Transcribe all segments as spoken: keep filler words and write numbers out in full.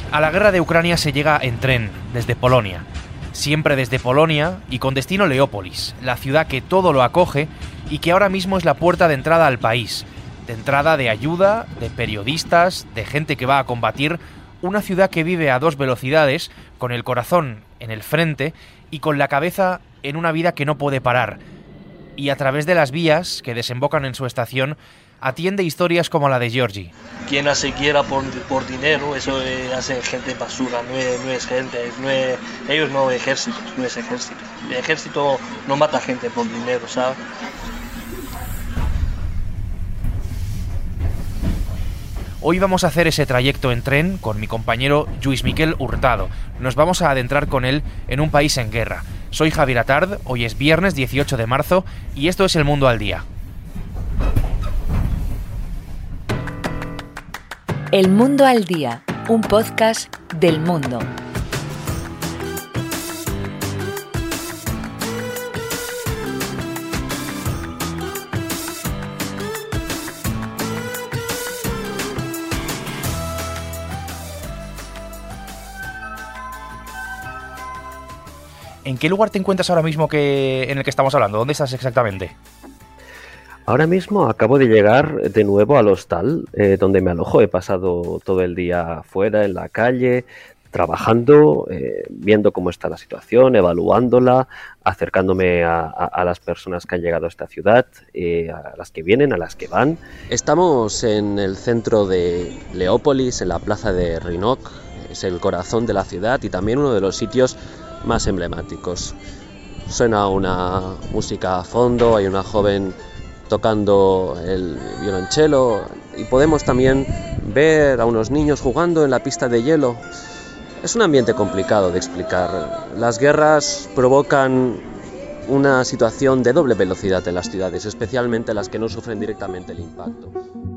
A la guerra de Ucrania se llega en tren, desde Polonia. Siempre desde Polonia y con destino Leópolis, la ciudad que todo lo acoge y que ahora mismo es la puerta de entrada al país. De entrada de ayuda, de periodistas, de gente que va a combatir. Una ciudad que vive a dos velocidades, con el corazón en el frente y con la cabeza en una vida que no puede parar. Y a través de las vías que desembocan en su estación, atiende historias como la de Georgi. Quien hace guerra por, por dinero, eso eh, hace gente basura, no es, no es gente, no es, ellos no ejército, no es ejército. El ejército no mata gente por dinero, ¿sabes? Hoy vamos a hacer ese trayecto en tren con mi compañero Lluís Miquel Hurtado. Nos vamos a adentrar con él en un país en guerra. Soy Javier Atard, hoy es viernes dieciocho de marzo y esto es El Mundo al Día. El Mundo al Día, un podcast del Mundo. ¿En qué lugar te encuentras ahora mismo que en el que estamos hablando? ¿Dónde estás exactamente? Ahora mismo acabo de llegar de nuevo al hostal, eh, donde me alojo. He pasado todo el día fuera, en la calle, trabajando, eh, viendo cómo está la situación, evaluándola, acercándome a, a, a las personas que han llegado a esta ciudad, eh, a las que vienen, a las que van. Estamos en el centro de Leópolis, en la plaza de Rynok. Es el corazón de la ciudad y también uno de los sitios más emblemáticos. Suena una música a fondo, hay una joven tocando el violonchelo y podemos también ver a unos niños jugando en la pista de hielo. Es un ambiente complicado de explicar. Las guerras provocan una situación de doble velocidad en las ciudades, especialmente las que no sufren directamente el impacto.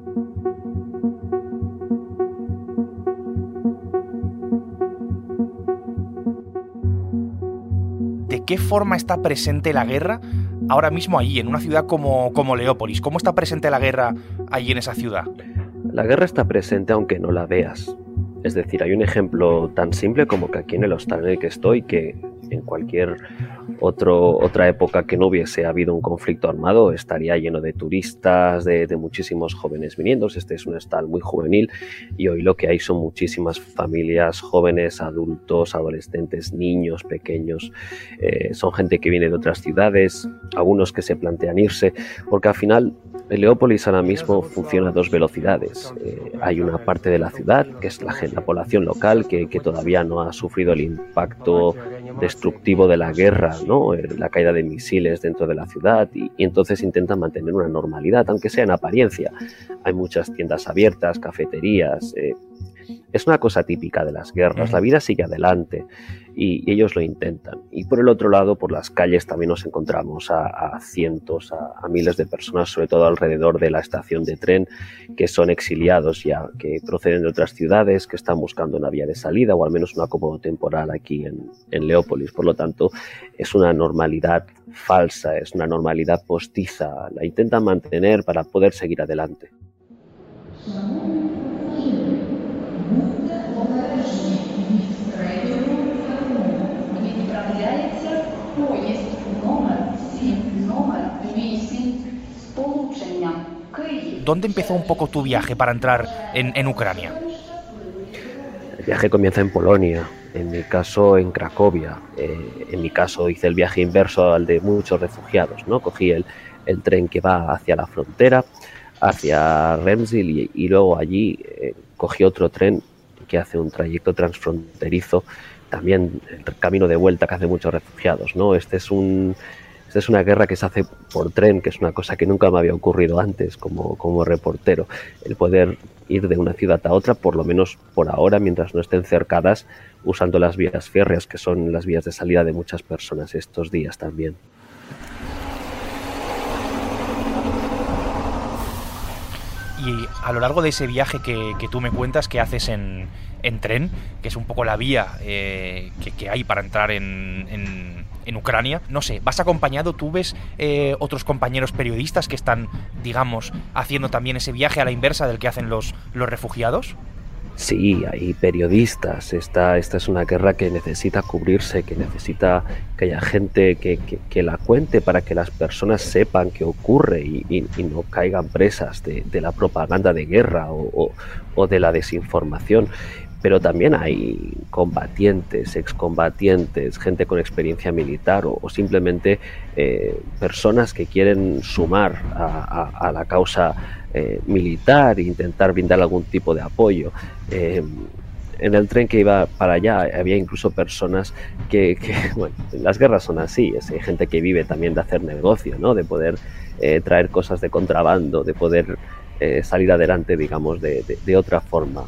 ¿De qué forma está presente la guerra ahora mismo allí, en una ciudad como, como Leópolis? ¿Cómo está presente la guerra allí en esa ciudad? La guerra está presente aunque no la veas. Es decir, hay un ejemplo tan simple como que aquí en el hostal en el que estoy, que en cualquier otro, otra época que no hubiese habido un conflicto armado estaría lleno de turistas, de, de muchísimos jóvenes viniendo. Este es un hostal muy juvenil y hoy lo que hay son muchísimas familias, jóvenes, adultos, adolescentes, niños pequeños. Eh, son gente que viene de otras ciudades, algunos que se plantean irse, porque al final Leópolis ahora mismo funciona a dos velocidades. Eh, hay una parte de la ciudad, que es la, la población local, que, que todavía no ha sufrido el impacto destructivo de la guerra, ¿no? La caída de misiles dentro de la ciudad y, y entonces intentan mantener una normalidad, aunque sea en apariencia. Hay muchas tiendas abiertas, cafeterías. Eh, es una cosa típica de las guerras. La vida sigue adelante y, y ellos lo intentan. Y por el otro lado, por las calles también nos encontramos a, a cientos, a, a miles de personas, sobre todo alrededor de la estación de tren, que son exiliados ya, que proceden de otras ciudades, que están buscando una vía de salida o al menos un acomodo temporal aquí en, en Leópolis. Por lo tanto, es una normalidad falsa, es una normalidad postiza. La intentan mantener para poder seguir adelante. ¿Dónde empezó un poco tu viaje para entrar en, en Ucrania? El viaje comienza en Polonia, en mi caso en Cracovia. Eh, en mi caso hice el viaje inverso al de muchos refugiados, ¿no? Cogí el, el tren que va hacia la frontera, hacia Remsil y, y luego allí eh, cogí otro tren que hace un trayecto transfronterizo, también el camino de vuelta que hace muchos refugiados, ¿no? Este es un... Esta es una guerra que se hace por tren, que es una cosa que nunca me había ocurrido antes como, como reportero. El poder ir de una ciudad a otra, por lo menos por ahora, mientras no estén cercadas, usando las vías férreas, que son las vías de salida de muchas personas estos días también. Y a lo largo de ese viaje que, que tú me cuentas que haces en, en tren, que es un poco la vía eh, que, que hay para entrar en... en en Ucrania, no sé, ¿vas acompañado? ¿Tú ves eh, otros compañeros periodistas que están, digamos, haciendo también ese viaje a la inversa del que hacen los, los refugiados? Sí, hay periodistas. Esta, esta es una guerra que necesita cubrirse, que necesita que haya gente que, que, que la cuente para que las personas sepan qué ocurre y, y, y no caigan presas de, de la propaganda de guerra o, o, o de la desinformación. Pero también hay combatientes, excombatientes, gente con experiencia militar o, o simplemente eh, personas que quieren sumar a, a, a la causa eh, militar e intentar brindar algún tipo de apoyo. Eh, en el tren que iba para allá había incluso personas que, que bueno, las guerras son así, es, hay gente que vive también de hacer negocio, ¿no? De poder eh, traer cosas de contrabando, de poder eh, salir adelante, digamos, de, de, de otra forma.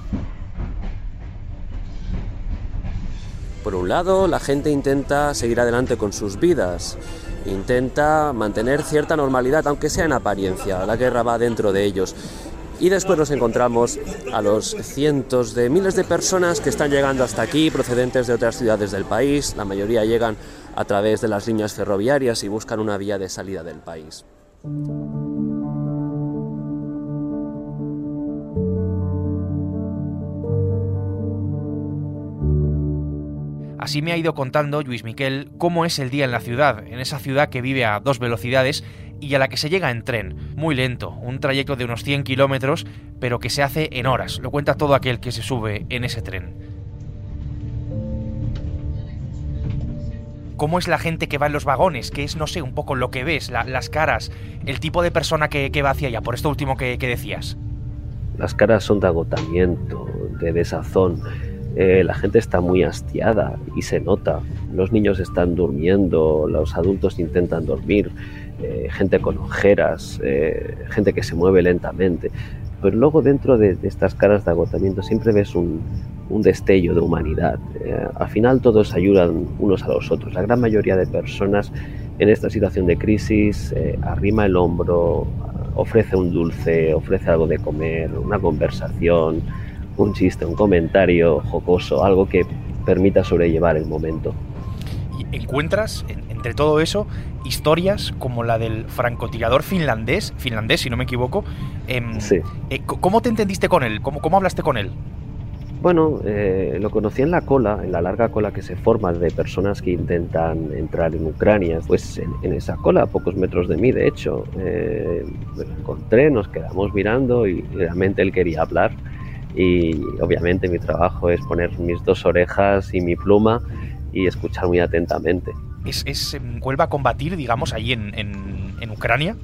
Por un lado, la gente intenta seguir adelante con sus vidas, intenta mantener cierta normalidad, aunque sea en apariencia, la guerra va dentro de ellos. Y después nos encontramos a los cientos de miles de personas que están llegando hasta aquí, procedentes de otras ciudades del país. La mayoría llegan a través de las líneas ferroviarias y buscan una vía de salida del país. Así me ha ido contando Lluís Miquel cómo es el día en la ciudad, en esa ciudad que vive a dos velocidades y a la que se llega en tren, muy lento, un trayecto de unos cien kilómetros, pero que se hace en horas. Lo cuenta todo aquel que se sube en ese tren. ¿Cómo es la gente que va en los vagones? ¿Qué es, no sé, un poco lo que ves, la, las caras, el tipo de persona que, que va hacia allá? Por esto último que, que decías. Las caras son de agotamiento, de desazón. Eh, la gente está muy hastiada y se nota. Los niños están durmiendo, los adultos intentan dormir, eh, gente con ojeras, eh, gente que se mueve lentamente. Pero luego dentro de, de estas caras de agotamiento siempre ves un, un destello de humanidad. Eh, al final todos ayudan unos a los otros. La gran mayoría de personas en esta situación de crisis eh, arrima el hombro, ofrece un dulce, ofrece algo de comer, una conversación, un chiste, un comentario jocoso, algo que permita sobrellevar el momento. ¿Y encuentras, en, entre todo eso, historias como la del francotirador finlandés, finlandés si no me equivoco? Eh, sí. Eh, ¿Cómo te entendiste con él? ¿Cómo, cómo hablaste con él? Bueno, eh, lo conocí en la cola, en la larga cola que se forma de personas que intentan entrar en Ucrania. Pues en, en esa cola, a pocos metros de mí, de hecho, eh, me lo encontré, nos quedamos mirando y realmente él quería hablar. Y obviamente mi trabajo es poner mis dos orejas y mi pluma y escuchar muy atentamente. ¿Es, es vuelve a combatir, digamos, ahí en, en, en Ucrania?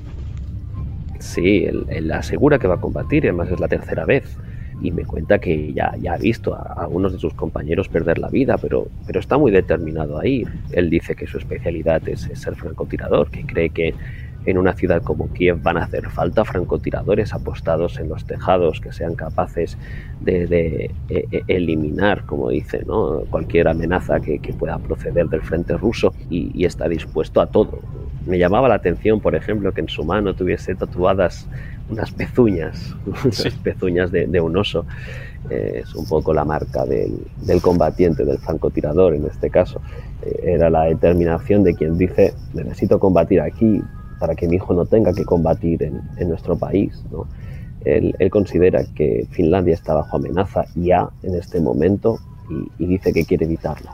Sí, él, él asegura que va a combatir, además es la tercera vez. Y me cuenta que ya, ya ha visto a algunos de sus compañeros perder la vida, pero, pero está muy determinado a ir. Él dice que su especialidad es, es ser francotirador, que cree que en una ciudad como Kiev van a hacer falta francotiradores apostados en los tejados que sean capaces de, de eh, eliminar, como dice, ¿no?, cualquier amenaza que, que pueda proceder del frente ruso, y, y está dispuesto a todo. Me llamaba la atención, por ejemplo, que en su mano tuviese tatuadas unas pezuñas, unas sí. pezuñas de, de un oso. Eh, es un poco la marca del, del combatiente, del francotirador en este caso. Eh, era la determinación de quien dice: necesito combatir aquí para que mi hijo no tenga que combatir en, en nuestro país, ¿no? Él, él considera que Finlandia está bajo amenaza ya en este momento y, y dice que quiere evitarla.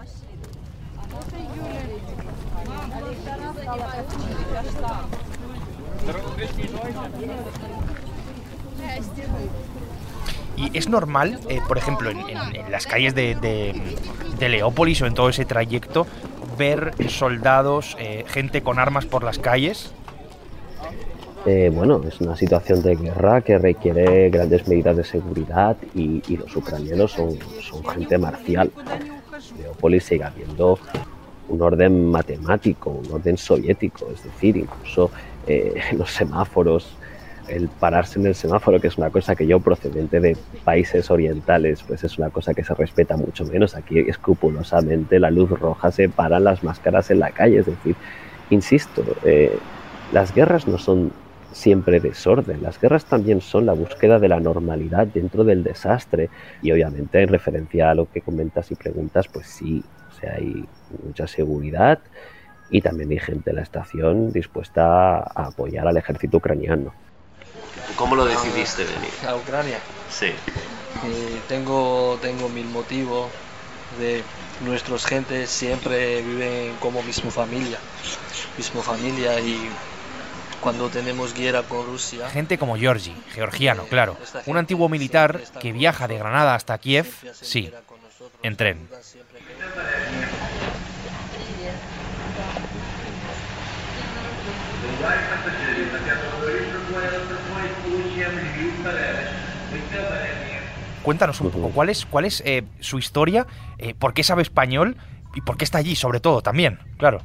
Y es normal, eh, por ejemplo, en, en, en las calles de, de, de Leópolis o en todo ese trayecto, ver soldados, eh, gente con armas por las calles. Eh, bueno, es una situación de guerra que requiere grandes medidas de seguridad y, y los ucranianos son, son gente marcial. En Leópolis sigue habiendo un orden matemático, un orden soviético, es decir, incluso eh, los semáforos, el pararse en el semáforo, que es una cosa que yo, procedente de países orientales, pues es una cosa que se respeta mucho menos. Aquí escrupulosamente la luz roja se paran las máscaras en la calle. Es decir, insisto, eh, las guerras no son siempre desorden, las guerras también son la búsqueda de la normalidad dentro del desastre. Y obviamente, en referencia a lo que comentas y preguntas, pues sí, o sea, hay mucha seguridad y también hay gente en la estación dispuesta a apoyar al ejército ucraniano. ¿Cómo lo decidiste venir? ¿A Ucrania? Sí. Eh, tengo, tengo mil motivos de nuestros gentes siempre viven como mismo familia, mismo familia y cuando tenemos guerra con Rusia. Gente como Georgi, georgiano, claro, un antiguo militar que viaja de Granada hasta Kiev, sí, en tren. Cuéntanos un poco, ¿cuál es, cuál es eh, su historia? Eh, ¿Por qué sabe español? ¿Y por qué está allí, sobre todo, también? Claro.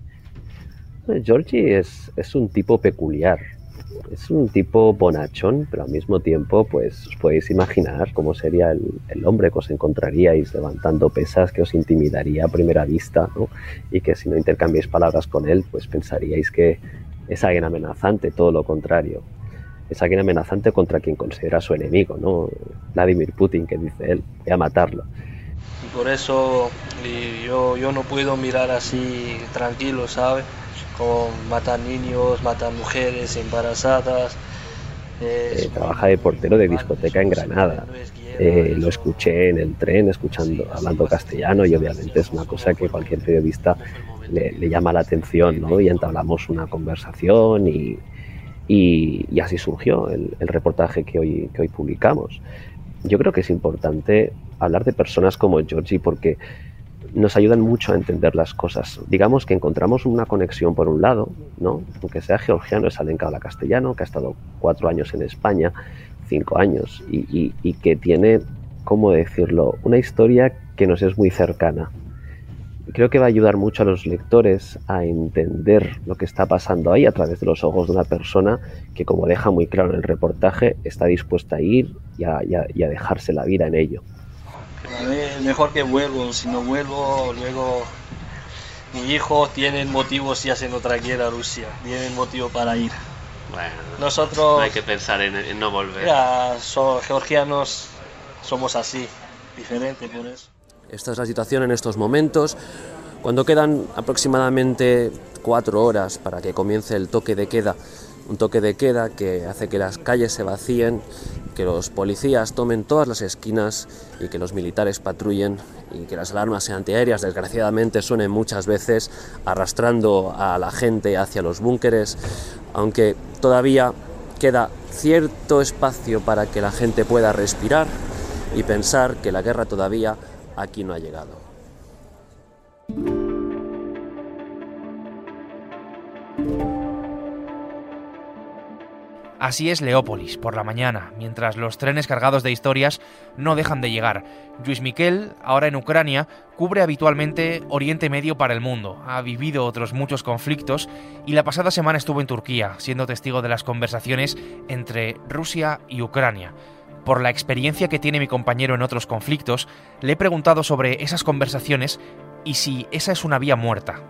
Georgi es, es un tipo peculiar. Es un tipo bonachón, pero al mismo tiempo, pues os podéis imaginar cómo sería el, el hombre que os encontraríais levantando pesas que os intimidaría a primera vista, ¿no? Y que si no intercambiáis palabras con él, pues pensaríais que es alguien amenazante, todo lo contrario. Es alguien amenazante contra quien considera su enemigo, ¿no? Vladimir Putin, que dice él, voy a matarlo. Y por eso y yo, yo no puedo mirar así tranquilo, ¿sabes? Como matar niños, matar mujeres embarazadas. Eh, trabaja de portero de discoteca en Granada. Eh, lo escuché en el tren, escuchando, hablando castellano, y obviamente es una cosa que cualquier periodista le, le llama la atención, ¿no? Y entablamos una conversación y, y, y así surgió el, el reportaje que hoy, que hoy publicamos. Yo creo que es importante hablar de personas como Georgi porque nos ayudan mucho a entender las cosas. Digamos que encontramos una conexión por un lado, ¿no? Aunque sea georgiano, es alguien que habla castellano, que ha estado cuatro años en España, cinco años, y, y, y que tiene, ¿cómo decirlo?, una historia que nos es muy cercana. Creo que va a ayudar mucho a los lectores a entender lo que está pasando ahí a través de los ojos de una persona que, como deja muy claro en el reportaje, está dispuesta a ir y a, y a, y a dejarse la vida en ello. A ver, mejor que vuelvo, si no vuelvo, luego mi hijo tiene motivos si hacen otra guerra a Rusia, tienen motivo para ir. Bueno, nosotros no hay que pensar en, en no volver. Ya, so, georgianos somos así, diferente por eso. Esta es la situación en estos momentos, cuando quedan aproximadamente cuatro horas para que comience el toque de queda. Un toque de queda que hace que las calles se vacíen, que los policías tomen todas las esquinas y que los militares patrullen y que las alarmas antiaéreas desgraciadamente suenen muchas veces arrastrando a la gente hacia los búnkeres, aunque todavía queda cierto espacio para que la gente pueda respirar y pensar que la guerra todavía aquí no ha llegado. Así es Leópolis, por la mañana, mientras los trenes cargados de historias no dejan de llegar. Lluís Miquel, ahora en Ucrania, cubre habitualmente Oriente Medio para el mundo. Ha vivido otros muchos conflictos y la pasada semana estuvo en Turquía, siendo testigo de las conversaciones entre Rusia y Ucrania. Por la experiencia que tiene mi compañero en otros conflictos, le he preguntado sobre esas conversaciones y si esa es una vía muerta.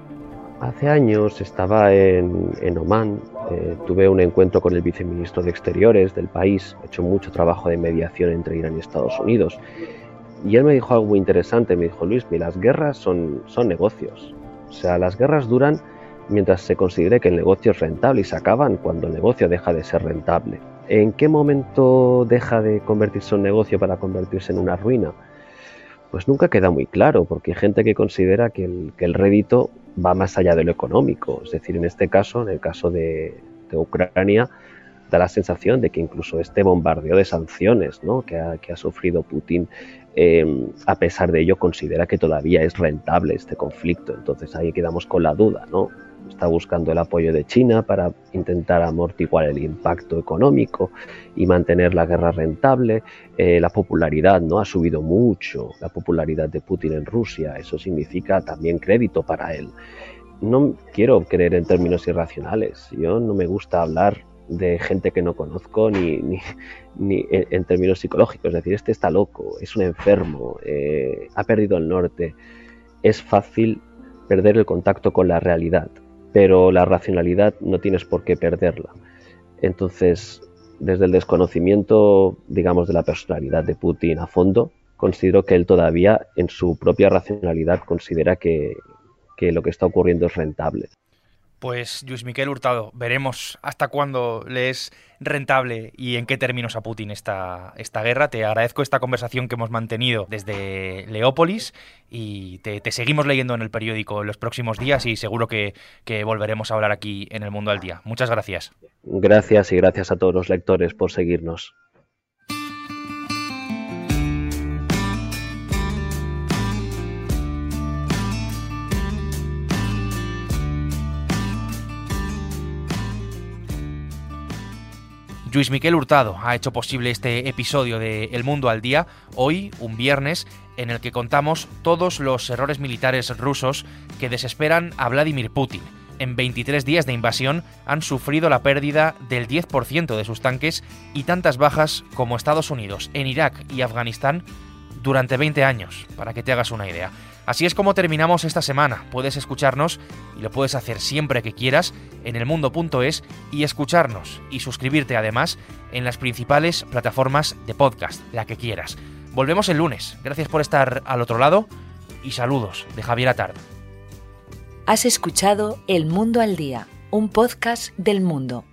Hace años estaba en, en Omán, eh, tuve un encuentro con el viceministro de Exteriores del país, he hecho mucho trabajo de mediación entre Irán y Estados Unidos, y él me dijo algo muy interesante, me dijo, Luis, las guerras son, son negocios, o sea, las guerras duran mientras se considere que el negocio es rentable y se acaban cuando el negocio deja de ser rentable. ¿En qué momento deja de convertirse en un negocio para convertirse en una ruina? Pues nunca queda muy claro, porque hay gente que considera que el, que el rédito va más allá de lo económico. Es decir, en este caso, en el caso de, de Ucrania, da la sensación de que incluso este bombardeo de sanciones, ¿no?, que, ha, que ha sufrido Putin, eh, a pesar de ello considera que todavía es rentable este conflicto. Entonces ahí quedamos con la duda, ¿no? Está buscando el apoyo de China para intentar amortiguar el impacto económico y mantener la guerra rentable. Eh, la popularidad, ¿no?, ha subido mucho, la popularidad de Putin en Rusia. Eso significa también crédito para él. No quiero creer en términos irracionales. Yo no me gusta hablar de gente que no conozco ni, ni, ni en, en términos psicológicos. Es decir, este está loco, es un enfermo, eh, ha perdido el norte. Es fácil perder el contacto con la realidad, pero la racionalidad no tienes por qué perderla. Entonces, desde el desconocimiento, digamos, de la personalidad de Putin a fondo, considero que él todavía, en su propia racionalidad, considera que, que lo que está ocurriendo es rentable. Pues Lluís Miquel Hurtado, veremos hasta cuándo le es rentable y en qué términos a Putin esta, esta guerra. Te agradezco esta conversación que hemos mantenido desde Leópolis y te, te seguimos leyendo en el periódico en los próximos días y seguro que, que volveremos a hablar aquí en El Mundo al Día. Muchas gracias. Gracias y gracias a todos los lectores por seguirnos. Lluís Miquel Hurtado ha hecho posible este episodio de El Mundo al Día, hoy, un viernes, en el que contamos todos los errores militares rusos que desesperan a Vladimir Putin. En veintitrés días de invasión han sufrido la pérdida del diez por ciento de sus tanques y tantas bajas como Estados Unidos en Irak y Afganistán durante veinte años, para que te hagas una idea. Así es como terminamos esta semana. Puedes escucharnos, y lo puedes hacer siempre que quieras, en elmundo punto es y escucharnos y suscribirte además en las principales plataformas de podcast, la que quieras. Volvemos el lunes. Gracias por estar al otro lado y saludos de Javier Atard. Has escuchado El Mundo al Día, un podcast del Mundo.